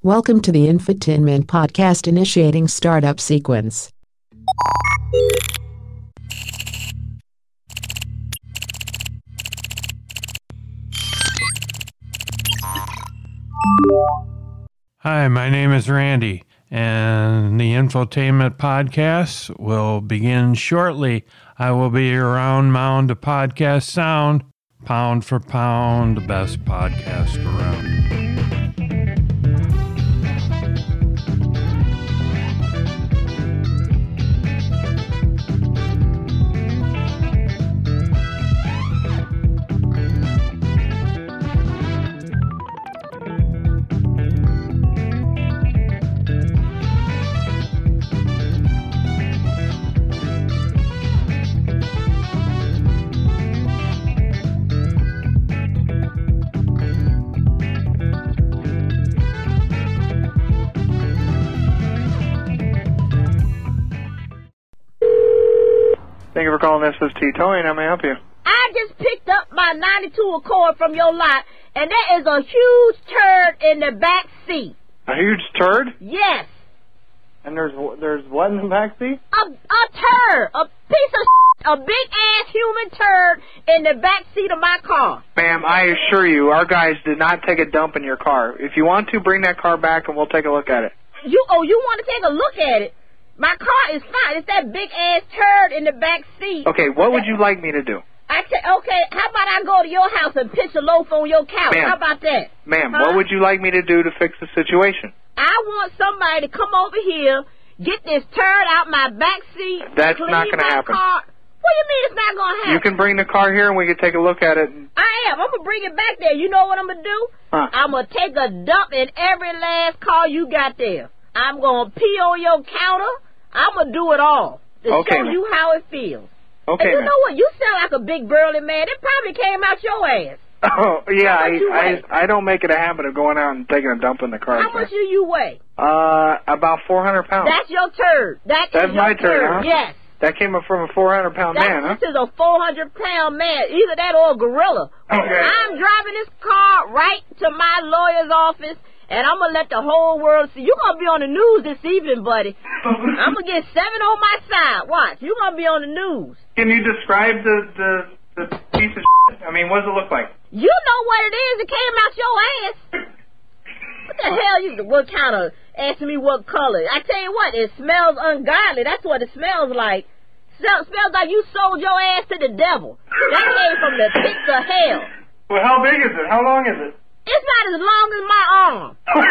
Welcome to the Infotainment Podcast initiating startup sequence. Hi, my name is Randy, and the Infotainment Podcast will begin shortly. I will be your round mound of podcast sound, pound for pound, the best podcast around. Thank you for calling SST Towing. How may I help you? I just picked up my 92 Accord from your lot, and there is a huge turd in the back seat. A huge turd? Yes. And there's what in the back seat? A turd. A piece of a big-ass human turd in the back seat of my car. Ma'am, I assure you, our guys did not take a dump in your car. If you want to, bring that car back and we'll take a look at it. You want to take a look at it? My car is fine. It's that big-ass turd in the back seat. Okay, what would you like me to do? Okay, how about I go to your house and pitch a loaf on your couch? Ma'am, how about that? Ma'am, what would you like me to do to fix the situation? I want somebody to come over here, get this turd out my back seat. That's not going to happen. Car. What do you mean it's not going to happen? You can bring the car here and we can take a look at it. I am. I'm going to bring it back there. You know what I'm going to do? I'm going to take a dump in every last car you got there. I'm going to pee on your counter. I'm going to do it all to show you how it feels. Okay, and you know what? You sound like a big burly man. It probably came out your ass. Oh, yeah, I don't make it a habit of going out and taking a dump in the car. How much do you weigh? About 400 pounds. That's your turd. That's my turd, huh? Yes. That came up from a 400-pound man, huh? This is a 400-pound man. Either that or a gorilla. Okay. I'm driving this car right to my lawyer's office, and I'm going to let the whole world see. You're going to be on the news this evening, buddy. I'm going to get 7 on my side. Watch. You're going to be on the news. Can you describe the piece of shit? I mean, what does it look like? You know what it is. It came out your ass. What the hell? What kind of asking me what color? I tell you what, it smells ungodly. That's what it smells like. Smells like you sold your ass to the devil. That came from the pits of hell. Well, how big is it? How long is it? It's not as long as my arm.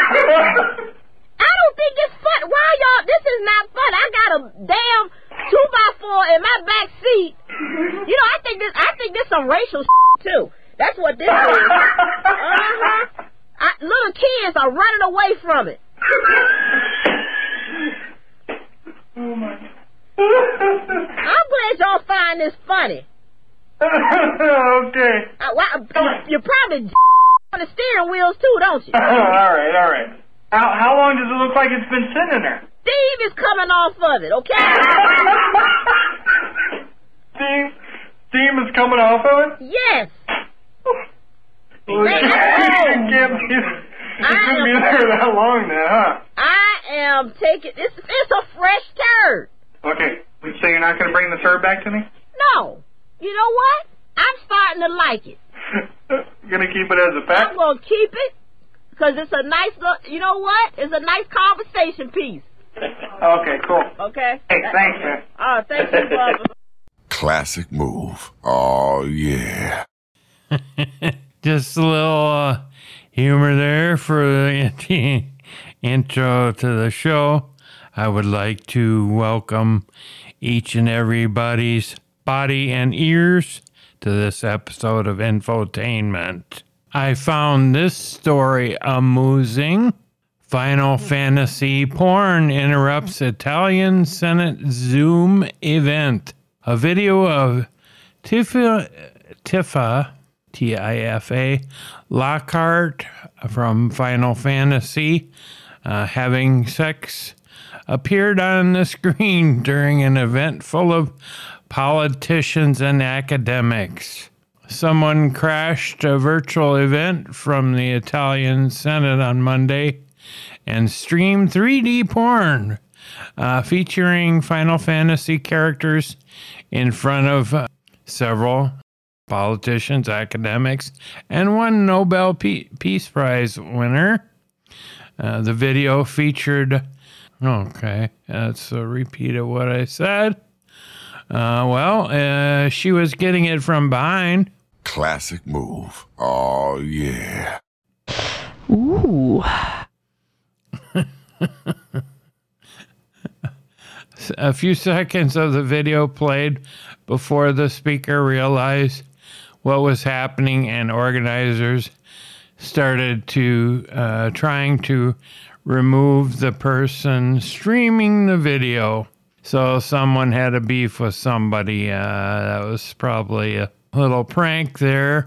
I don't think it's fun. Why y'all? This is not fun. I got a damn 2x4 in my back seat. You know, I think this some racial too. That's what this is. Little kids are running away from it. Oh my. I'm glad y'all find this funny. Okay. You probably on the steering wheels too, don't you? All right. How long does it look like it's been sitting there? Steve is coming off of it, okay? Steam is coming off of it? Yes. It can't be there that long then, huh? I am taking it's a fresh turd. Okay, so you're not going to bring the turd back to me? No. You know what? I'm starting to like it. You're going to keep it as a pet? I'm going to keep it because it's a nice look. You know what? It's a nice conversation piece. Okay, cool. Okay. Hey, thanks, man. Oh, thank you, brother. Classic move. Oh, yeah. Just a little humor there for the intro to the show. I would like to welcome each and everybody's body and ears to this episode of Infotainment. I found this story amusing. Final Fantasy porn interrupts Italian Senate Zoom event. A video of Tifa, Tifa Lockhart from Final Fantasy having sex appeared on the screen during an event full of politicians and academics. Someone crashed a virtual event from the Italian Senate on Monday and stream 3D porn featuring Final Fantasy characters in front of several politicians, academics, and one Nobel Peace Prize winner. The video featured... Okay, that's a repeat of what I said. She was getting it from behind. Classic move. Oh, yeah. Ooh. A few seconds of the video played before the speaker realized what was happening, and organizers started to trying to remove the person streaming the video. So someone had a beef with somebody. That was probably a little prank there.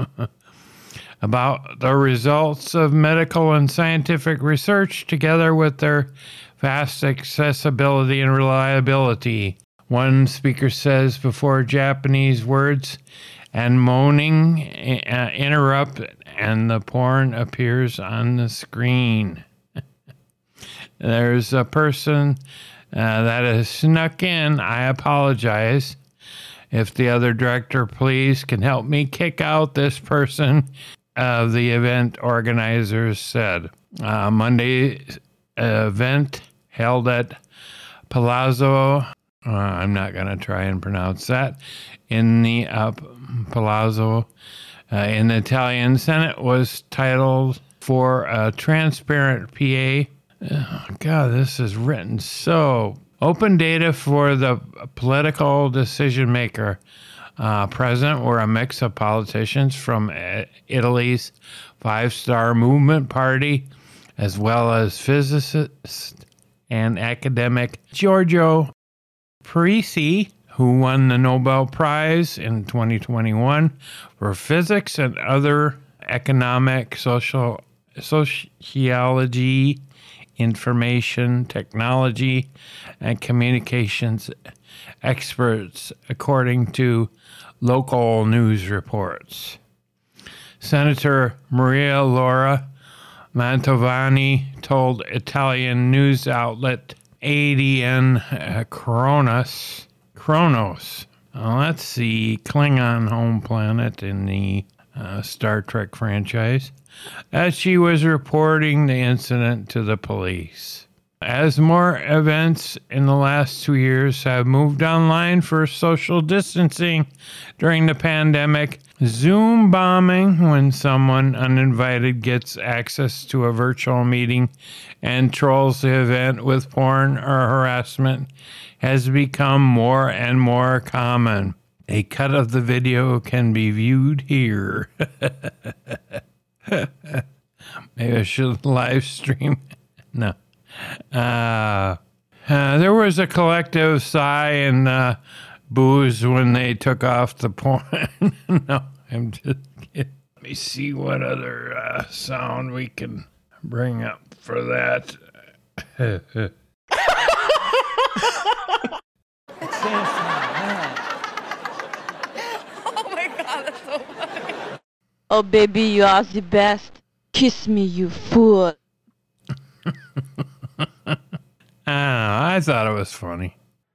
About the results of medical and scientific research together with their fast accessibility and reliability. One speaker says before Japanese words and moaning interrupt and the porn appears on the screen. There's a person that has snuck in. I apologize. If the other director, please, can help me kick out this person, the event organizers said. Monday's event held at Palazzo, I'm not going to try and pronounce that, in the Palazzo in the Italian Senate was titled For a Transparent PA. Oh, God, this is written so... Open data for the political decision maker. Present were a mix of politicians from Italy's five-star movement party, as well as physicist and academic Giorgio Parisi, who won the Nobel Prize in 2021 for physics and other economic, sociology, information technology, and communications experts, according to local news reports. Senator Maria Laura Mantovani told Italian news outlet ADN Kronos, that's the Klingon home planet in the Star Trek franchise, as she was reporting the incident to the police. As more events in the last 2 years have moved online for social distancing during the pandemic, Zoom bombing, when someone uninvited gets access to a virtual meeting and trolls the event with porn or harassment, has become more and more common. A cut of the video can be viewed here. Maybe I should live stream. No. There was a collective sigh and booze when they took off the porn. No, I'm just kidding. Let me see what other sound we can bring up for that. Oh my God, that's so funny. Oh, baby, you are the best. Kiss me, you fool. I thought it was funny.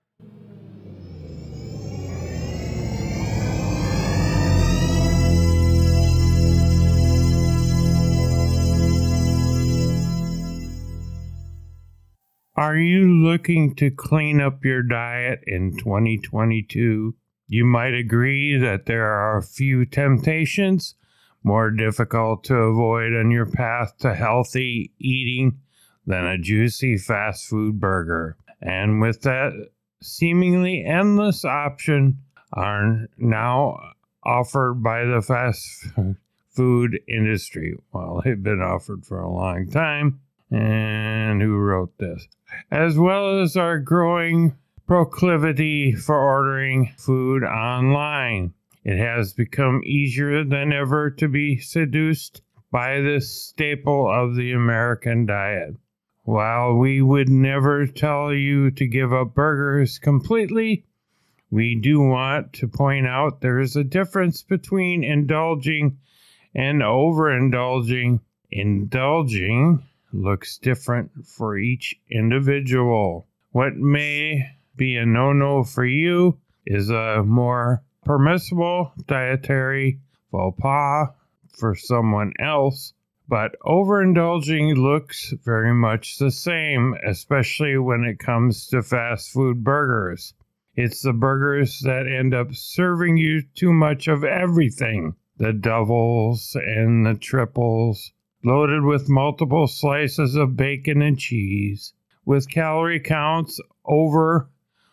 Are you looking to clean up your diet in 2022? You might agree that there are a few temptations more difficult to avoid on your path to healthy eating than a juicy fast food burger. And with that seemingly endless option are now offered by the fast food industry. Well, they've been offered for a long time. And who wrote this? As well as our growing proclivity for ordering food online. It has become easier than ever to be seduced by this staple of the American diet. While we would never tell you to give up burgers completely, we do want to point out there is a difference between indulging and overindulging. Indulging, looks different for each individual. What may be a no-no for you is a more permissible dietary faux pas for someone else, but overindulging looks very much the same, especially when it comes to fast food burgers. It's the burgers that end up serving you too much of everything. The doubles and the triples, loaded with multiple slices of bacon and cheese, with calorie counts over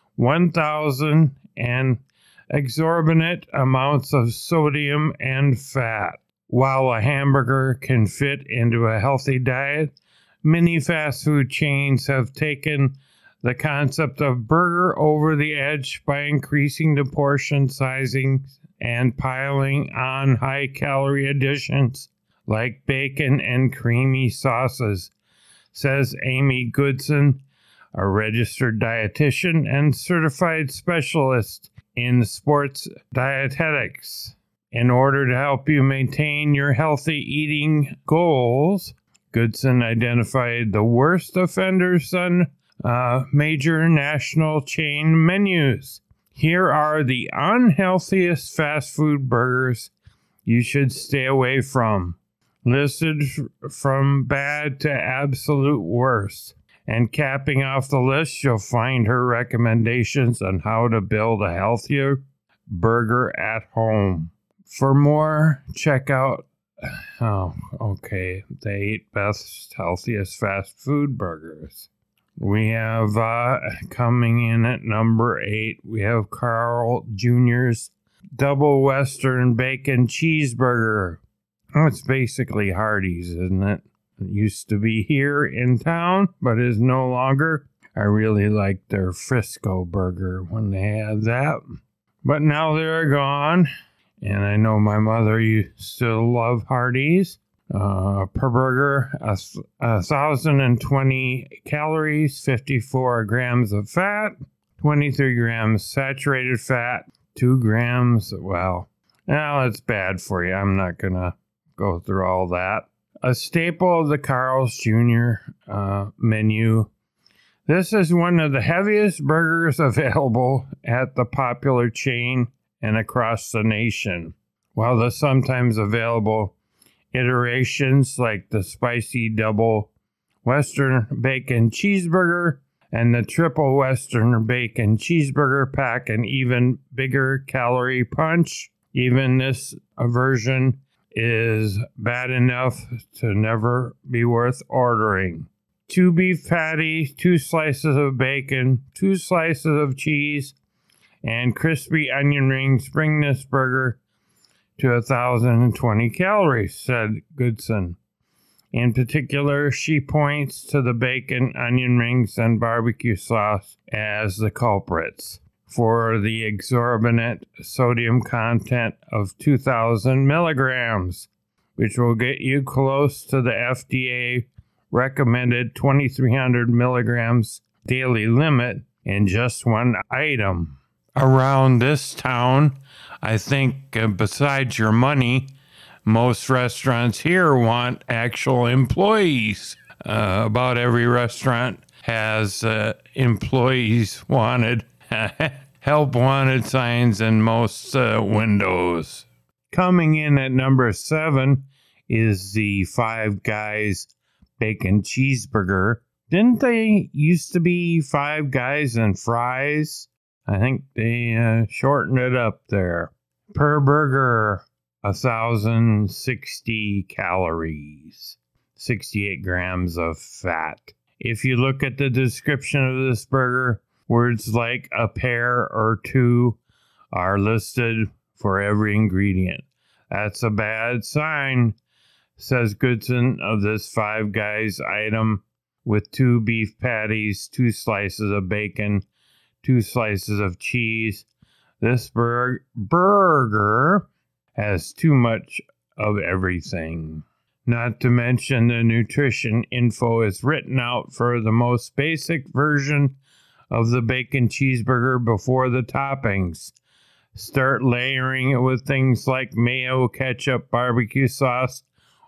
1,000 and exorbitant amounts of sodium and fat. While a hamburger can fit into a healthy diet, many fast food chains have taken the concept of burger over the edge by increasing the portion sizing and piling on high-calorie additions like bacon and creamy sauces, says Amy Goodson, a registered dietitian and certified specialist in sports dietetics. In order to help you maintain your healthy eating goals, Goodson identified the worst offenders on major national chain menus. Here are the unhealthiest fast food burgers you should stay away from, listed from bad to absolute worst. And capping off the list, you'll find her recommendations on how to build a healthier burger at home. For more, check out, the 8 best, healthiest fast food burgers. We have, coming in at number 8, we have Carl Jr.'s Double Western Bacon Cheeseburger. Oh, it's basically Hardee's, isn't it? It used to be here in town, but is no longer. I really liked their Frisco burger when they had that. But now they're gone. And I know my mother used to love Hardee's. Per burger, 1,020 calories, 54 grams of fat, 23 grams saturated fat, 2 grams, well, now it's bad for you. I'm not going to go through all that. A staple of the Carl's Jr. Menu. This is one of the heaviest burgers available at the popular chain and across the nation. While the sometimes available iterations like the spicy double Western bacon cheeseburger and the triple Western bacon cheeseburger pack an even bigger calorie punch, even this version is bad enough to never be worth ordering. 2 beef patties, 2 slices of bacon, 2 slices of cheese, and crispy onion rings bring this burger to 1,020 calories, said Goodson. In particular, she points to the bacon, onion rings, and barbecue sauce as the culprits for the exorbitant sodium content of 2,000 milligrams, which will get you close to the FDA recommended 2,300 milligrams daily limit in just one item. Around this town, I think besides your money, most restaurants here want actual employees. About every restaurant has employees wanted, help wanted signs in most windows. Coming in at number 7 is the Five Guys Bacon Cheeseburger. Didn't they used to be Five Guys and Fries? I think they shortened it up there. Per burger, 1,060 calories, 68 grams of fat. If you look at the description of this burger, words like a pair or 2 are listed for every ingredient. That's a bad sign, says Goodson of this Five Guys item with 2 beef patties, 2 slices of bacon, 2 slices of cheese. This burger has too much of everything. Not to mention the nutrition info is written out for the most basic version of the bacon cheeseburger before the toppings. Start layering it with things like mayo, ketchup, barbecue sauce,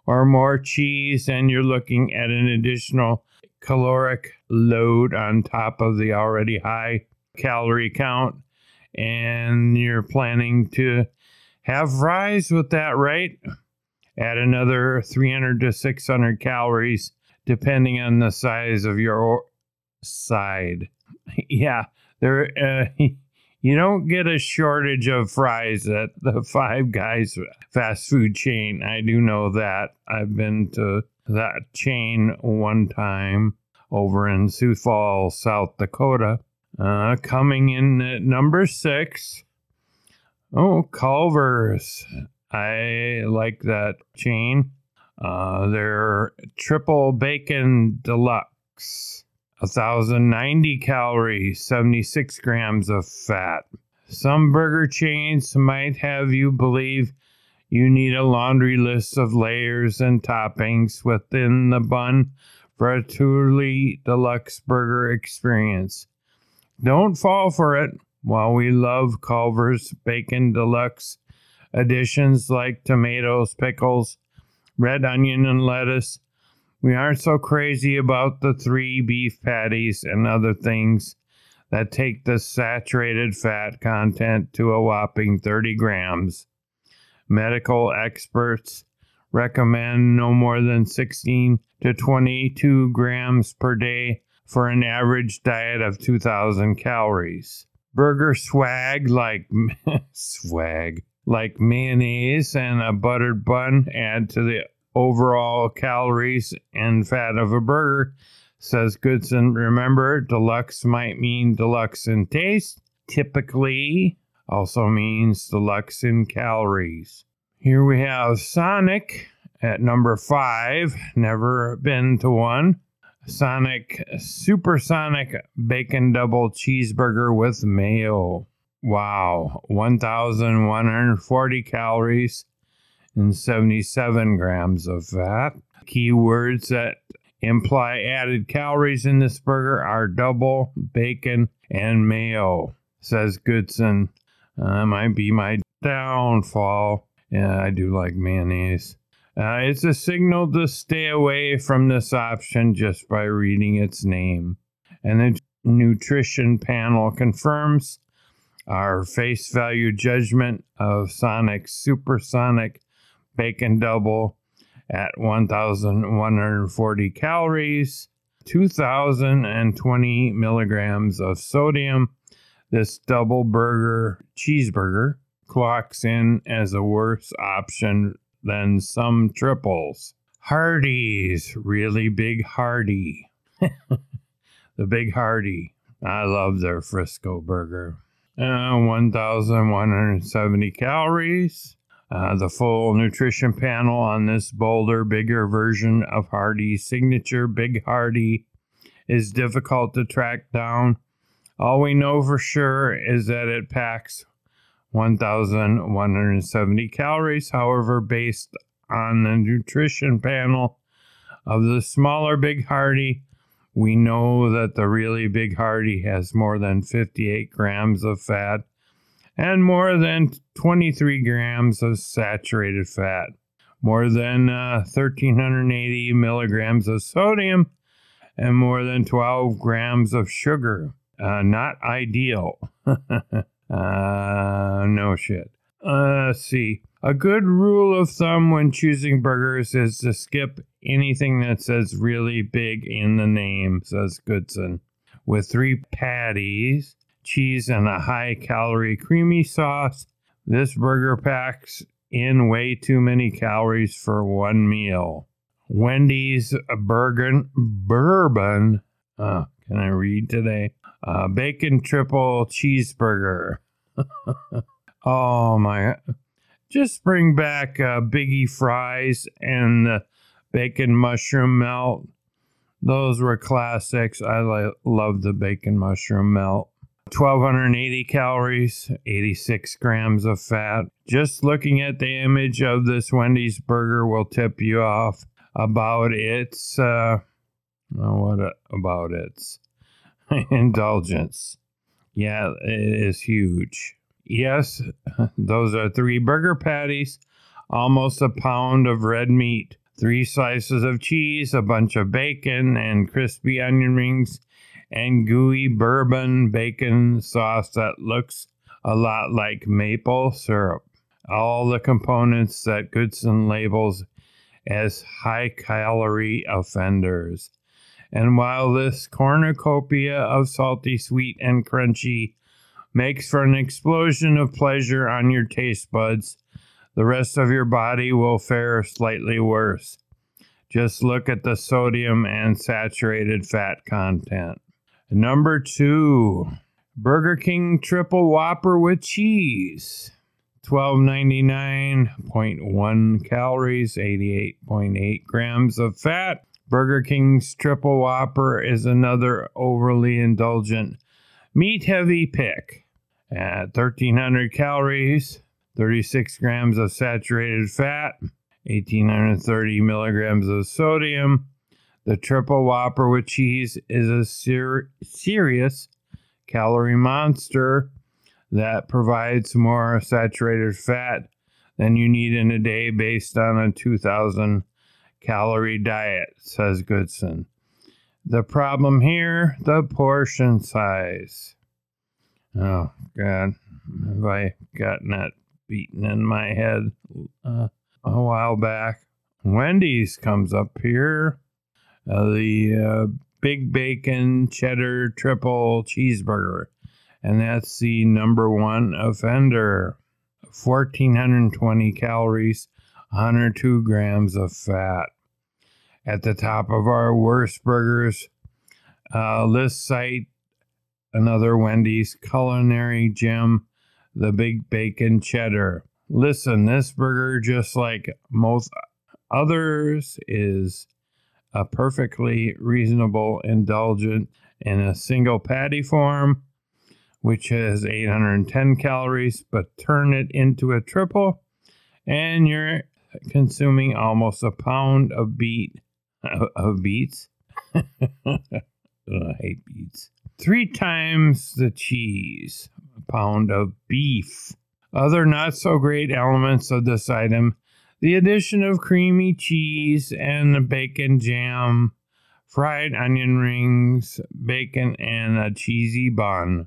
or more cheese, and you're looking at an additional caloric load on top of the already high calorie count. And you're planning to have fries with that, right? Add another 300 to 600 calories, depending on the size of your side. Yeah, you don't get a shortage of fries at the Five Guys fast food chain. I do know that. I've been to that chain one time over in Sioux Falls, South Dakota. Coming in at number 6. Oh, Culver's. I like that chain. They're triple bacon deluxe. 1,090 calories, 76 grams of fat. Some burger chains might have you believe you need a laundry list of layers and toppings within the bun for a truly deluxe burger experience. Don't fall for it. While we love Culver's Bacon Deluxe additions like tomatoes, pickles, red onion, and lettuce, we aren't so crazy about the 3 beef patties and other things that take the saturated fat content to a whopping 30 grams. Medical experts recommend no more than 16 to 22 grams per day for an average diet of 2,000 calories. Burger swag like mayonnaise and a buttered bun add to the overall calories and fat of a burger, says Goodson. Remember, deluxe might mean deluxe in taste. Typically also means deluxe in calories. Here we have Sonic at number 5. Never been to one. Sonic Supersonic Bacon Double Cheeseburger with Mayo. Wow, 1,140 calories and 77 grams of fat. Keywords that imply added calories in this burger are double, bacon, and mayo, says Goodson. Might be my downfall. Yeah, I do like mayonnaise. It's a signal to stay away from this option just by reading its name. And the nutrition panel confirms our face value judgment of Sonic Supersonic Bacon Double at 1,140 calories, 2,020 milligrams of sodium. This double burger cheeseburger clocks in as a worse option than some triples. Hardee's, really big Hardy. The Big Hardy. I love their Frisco burger. 1,170 calories. The full nutrition panel on this bolder, bigger version of Hardee's signature Big Hardy is difficult to track down. All we know for sure is that it packs 1,170 calories. However, based on the nutrition panel of the smaller Big Hardy, we know that the really Big Hardy has more than 58 grams of fat and more than 23 grams of saturated fat, more than 1,380 milligrams of sodium, and more than 12 grams of sugar. Not ideal. No shit. Let's see. A good rule of thumb when choosing burgers is to skip anything that says really big in the name, says Goodson. With 3 patties, cheese, and a high-calorie creamy sauce, this burger packs in way too many calories for one meal. Wendy's bourbon. Can I read today? Bacon triple cheeseburger. Oh my! Just bring back Biggie fries and the bacon mushroom melt. Those were classics. I love the bacon mushroom melt. 1,280 calories, 86 grams of fat. Just looking at the image of this Wendy's burger will tip you off about its indulgence. Yeah, it is huge. Yes, those are 3 burger patties, almost a pound of red meat, 3 slices of cheese, a bunch of bacon, and crispy onion rings, and gooey bourbon bacon sauce that looks a lot like maple syrup. All the components that Goodson labels as high-calorie offenders. And while this cornucopia of salty, sweet, and crunchy makes for an explosion of pleasure on your taste buds, the rest of your body will fare slightly worse. Just look at the sodium and saturated fat content. Number 2, Burger King Triple Whopper with cheese. $12.99.1 calories, 88.8 grams of fat. Burger King's Triple Whopper is another overly indulgent, meat-heavy pick. At 1,300 calories, 36 grams of saturated fat, 1,830 milligrams of sodium. The Triple Whopper with cheese is a serious calorie monster that provides more saturated fat than you need in a day based on a 2,000 calorie diet, says Goodson. The problem here, the portion size. Oh, God. Have I gotten that beaten in my head a while back? Wendy's comes up here. The Big Bacon Cheddar Triple Cheeseburger. And that's the number 1 offender. 1,420 calories, 102 grams of fat. At the top of our worst burgers list site, another Wendy's culinary gem, the Big Bacon Cheddar. Listen, this burger, just like most others, is a perfectly reasonable indulgent in a single patty form, which has 810 calories, but turn it into a triple, and you're consuming almost a pound of beets. I hate beets. 3 times the cheese, a pound of beef. Other not so great elements of this item: the addition of creamy cheese and bacon jam, fried onion rings, bacon, and a cheesy bun.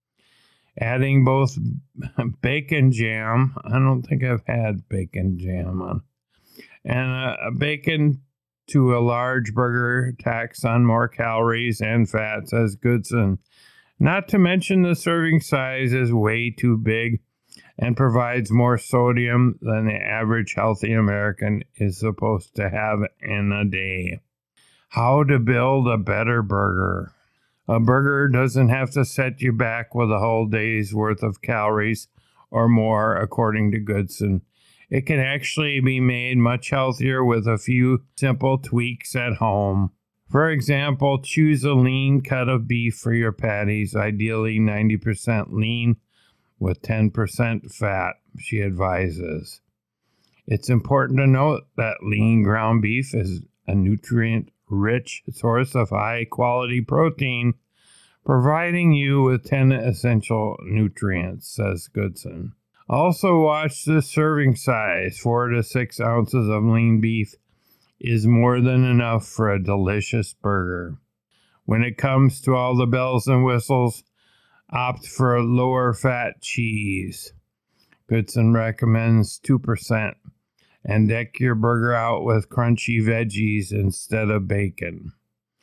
Adding both bacon jam, I don't think I've had bacon jam on, and a bacon to a large burger tacks on more calories and fat, says Goodson. Not to mention the serving size is way too big and provides more sodium than the average healthy American is supposed to have in a day. How to build a better burger. A burger doesn't have to set you back with a whole day's worth of calories or more, according to Goodson. It can actually be made much healthier with a few simple tweaks at home. For example, choose a lean cut of beef for your patties, ideally 90% lean with 10% fat, she advises. It's important to note that lean ground beef is a nutrient-rich source of high-quality protein, providing you with 10 essential nutrients, says Goodson. Also watch the serving size. 4 to 6 ounces of lean beef is more than enough for a delicious burger. When it comes to all the bells and whistles, opt for a lower fat cheese. Goodson recommends 2%, and deck your burger out with crunchy veggies instead of bacon.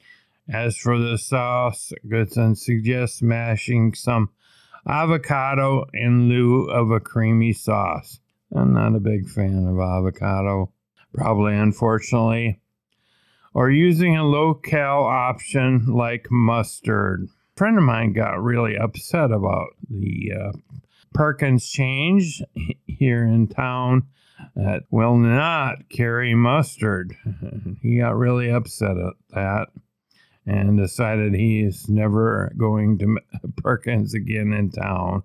As for the sauce, Goodson suggests mashing some avocado in lieu of a creamy sauce. I'm not a big fan of avocado, probably unfortunately. Or using a low-cal option like mustard. A friend of mine got really upset about the Perkins change here in town that will not carry mustard. He got really upset at that and decided he is never going to Perkins again in town.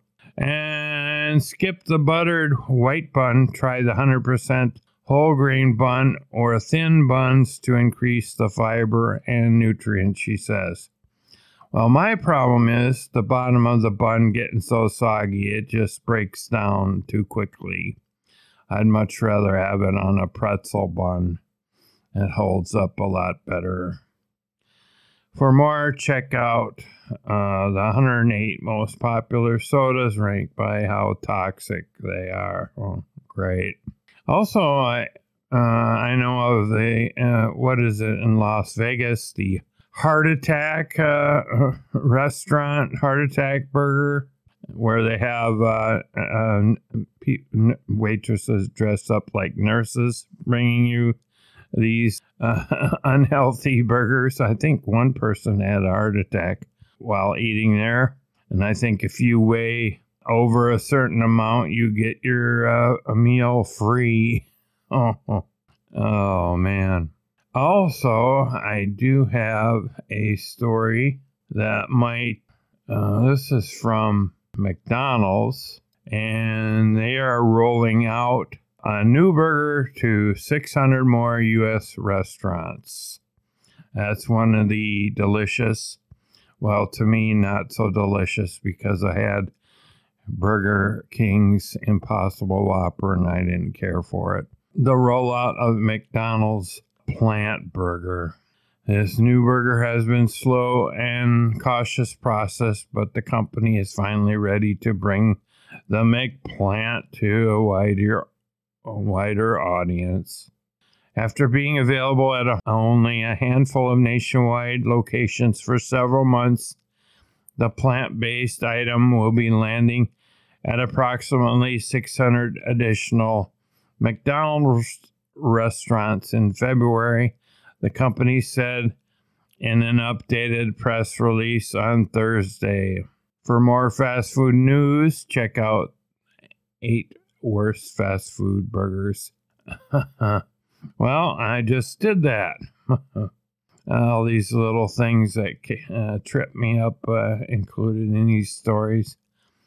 And skip the buttered white bun. Try the 100% whole grain bun or thin buns to increase the fiber and nutrients, she says. Well, my problem is the bottom of the bun getting so soggy it just breaks down too quickly. I'd much rather have it on a pretzel bun. It holds up a lot better. For more, check out the 108 most popular sodas ranked by how toxic they are. Oh, great. Also, I know of the, what is it in Las Vegas? The Heart Attack restaurant, Heart Attack Burger, where they have waitresses dressed up like nurses bringing you these unhealthy burgers. I think one person had a heart attack while eating there. And I think if you weigh over a certain amount, you get your a meal free. Oh, man. Also, I do have a story that might, this is from McDonald's, and they are rolling out a new burger to 600 more U.S. restaurants. That's one of the delicious, well, to me, not so delicious because I had Burger King's Impossible Whopper and I didn't care for it. The rollout of McDonald's Plant Burger. This new burger has been slow and cautious process, but the company is finally ready to bring the McPlant to a wider audience. After being available at only a handful of nationwide locations for several months, the plant-based item will be landing at approximately 600 additional McDonald's restaurants in February, the company said in an updated press release on Thursday. For more fast food news, check out 8 Worst Fast Food Burgers. Well, I just did that. All these little things that trip me up included in these stories.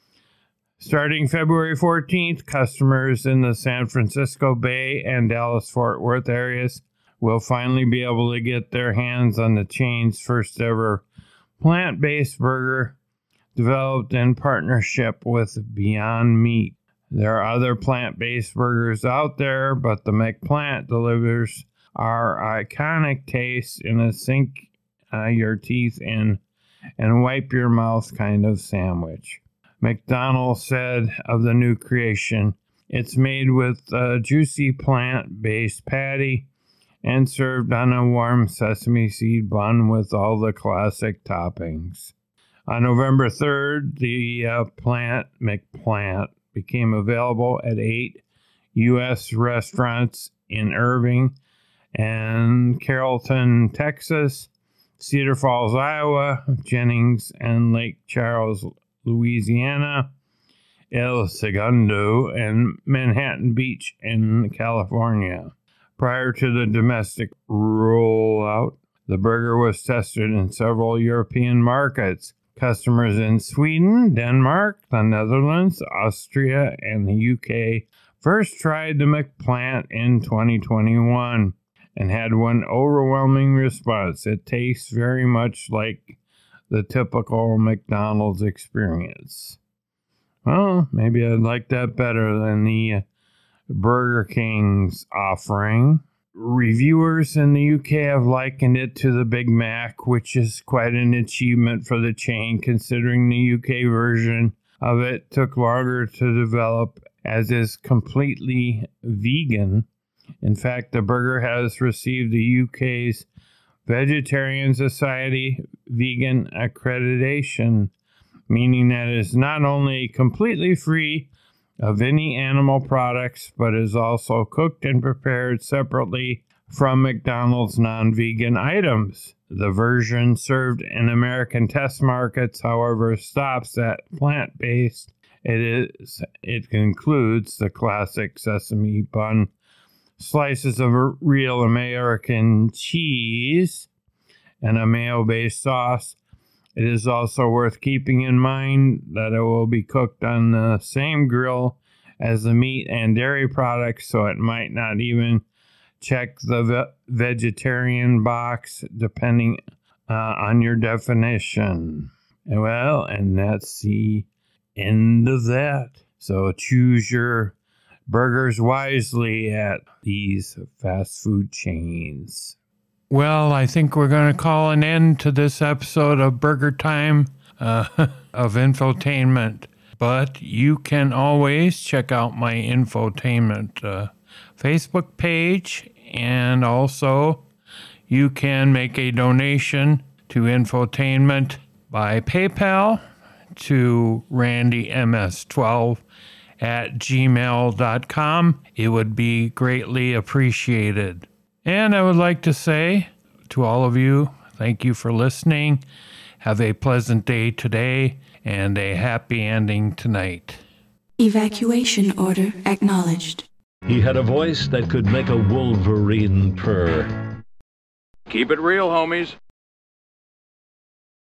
Starting February 14th, customers in the San Francisco Bay and Dallas-Fort Worth areas will finally be able to get their hands on the chain's first ever plant-based burger developed in partnership with Beyond Meat. There are other plant-based burgers out there, but the McPlant delivers our iconic taste in a sink your teeth in and wipe your mouth kind of sandwich. McDonald's said of the new creation, it's made with a juicy plant-based patty and served on a warm sesame seed bun with all the classic toppings. On November 3rd, the McPlant became available at 8 U.S. restaurants in Irving and Carrollton, Texas, Cedar Falls, Iowa, Jennings, and Lake Charles, Louisiana, El Segundo, and Manhattan Beach in California. Prior to the domestic rollout, the burger was tested in several European markets. Customers in Sweden, Denmark, the Netherlands, Austria, and the UK first tried the McPlant in 2021 and had one overwhelming response. It tastes very much like the typical McDonald's experience. Well, maybe I'd like that better than the Burger King's offering. Reviewers in the UK have likened it to the Big Mac, which is quite an achievement for the chain considering the UK version of it took longer to develop as is completely vegan. In fact, the burger has received the UK's Vegetarian Society vegan accreditation, meaning that it is not only completely free of any animal products, but is also cooked and prepared separately from McDonald's non-vegan items. The version served in American test markets, however, stops at plant-based. It includes the classic sesame bun, slices of real American cheese, and a mayo-based sauce. It is also worth keeping in mind that it will be cooked on the same grill as the meat and dairy products, so it might not even check the vegetarian box, depending on your definition. Well, and that's the end of that. So choose your burgers wisely at these fast food chains. Well, I think we're going to call an end to this episode of Burger Time of Infotainment. But you can always check out my infotainment Facebook page, and also you can make a donation to infotainment by PayPal to randyms12@gmail.com. It would be greatly appreciated. And I would like to say to all of you, thank you for listening. Have a pleasant day today and a happy ending tonight. Evacuation order acknowledged. He had a voice that could make a wolverine purr. Keep it real, homies.